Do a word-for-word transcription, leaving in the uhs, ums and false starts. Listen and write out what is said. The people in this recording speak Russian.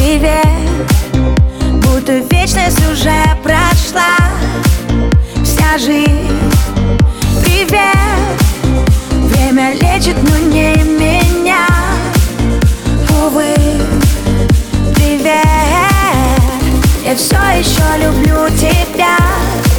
привет, будто вечность уже прошла, вся жизнь. Привет, время лечит, но не меня. Увы, привет, я все еще люблю тебя.